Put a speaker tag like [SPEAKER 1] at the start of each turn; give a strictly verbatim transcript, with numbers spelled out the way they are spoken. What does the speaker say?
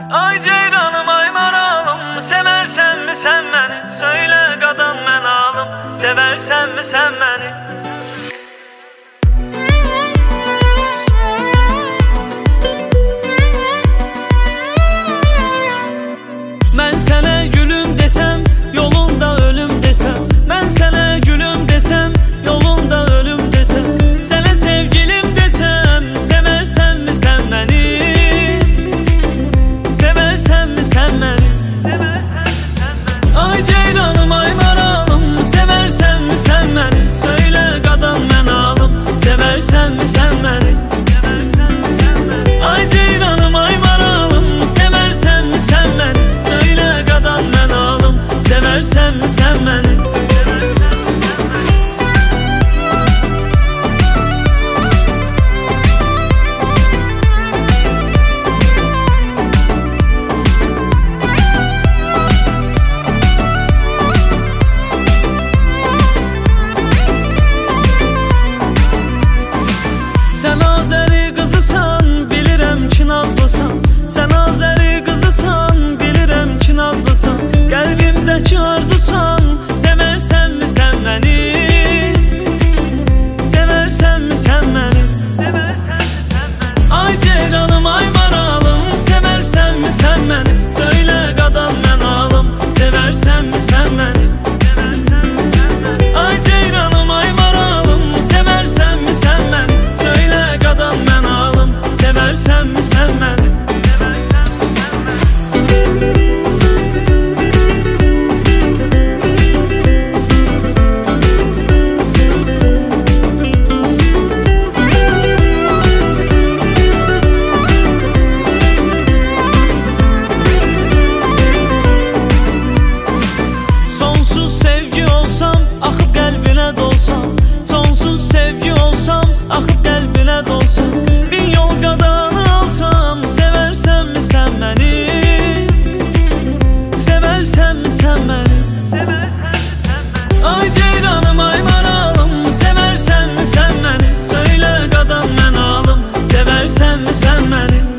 [SPEAKER 1] Ay ceyranım ay maralım, seversen mi sen beni? Söyle qadan mən alım, seversen mi sen beni? Mən sənə gülüm desəm, yolunda ölüm desəm. Mən sənə gülüm desəm, yolunda ölüm desəm. Sənə sevgilim desəm, seversen mi sen beni? Seversen mi sen beni? Ay ceyranım ay maralım, seversen mi sen beni? Söyle qadan mən alım, seversen mi sen beni? Ay ceyranım ay maralım, seversen mi sen beni? Söyle qadan mən alım, seversen mi sen beni? Sən Azəri qızısan, bilirəm ki nazlısan. Sən Azəri qızısan, bilirəm ki nazlısan. Qəlbimdəki arzusan, seversen mi sen beni? Seversen mi sen beni? Ay ceyranım ay maralım, seversen mi sen beni? Söyle qadan mən alım, seversen mi sen beni? Ay ceyranım ay maralım, seversen mi sen beni? Söyle qadan mən alım, seversen mi sen beni? Sonsuz sevgi olsam, axıb qəlbinə dolsam. Sonsuz sevgi olsam, axıb qəlbinə dolsam. Bin yol qadanı alsam, seversen mi sen beni? Seversen mi sen beni? Ay ceyranım ay maralım, seversen mi sen beni? Söyle qadan mən alım, seversen mi sen beni?